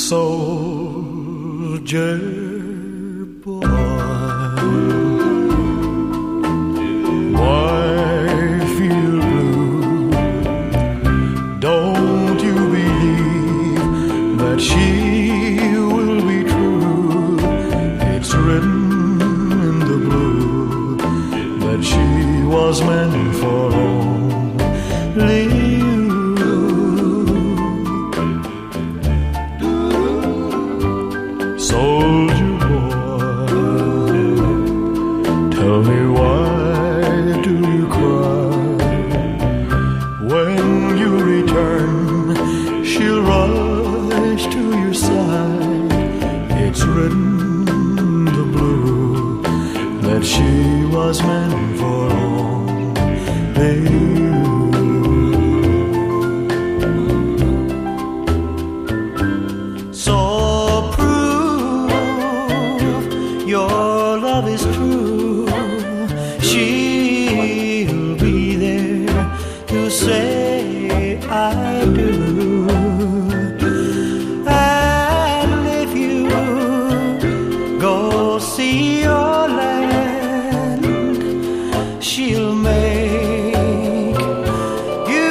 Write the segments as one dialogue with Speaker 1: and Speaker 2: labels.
Speaker 1: soldier boy. Why feel blue? Don't you believe that she will be true? It's written in the blue that she was meant for only you. Soldier boy, tell me why do you cry? When you return, she'll rise to your side. It's written in the blue that she was meant for only you. So your love is true, she'll be there to say I do. And if you go see your land, she'll make you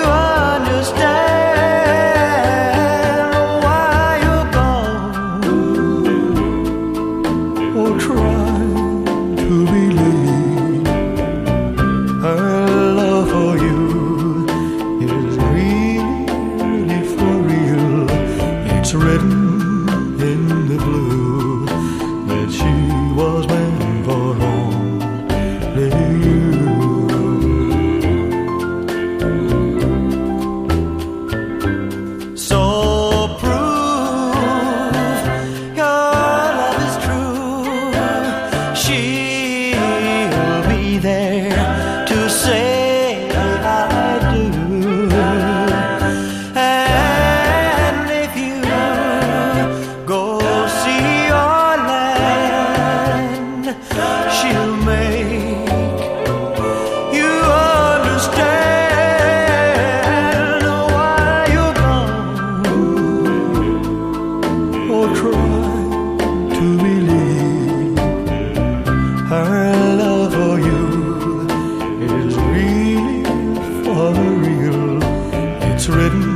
Speaker 1: understand why you're gone. Oh, try to believe her love for you is really for real. It's written in the blue that she was meant for only you. So prove your love is true. She'll be there to say I do. And if you go see your land, she'll make you understand why you're gone. Oh, try to believe her love for you is really for real. It's written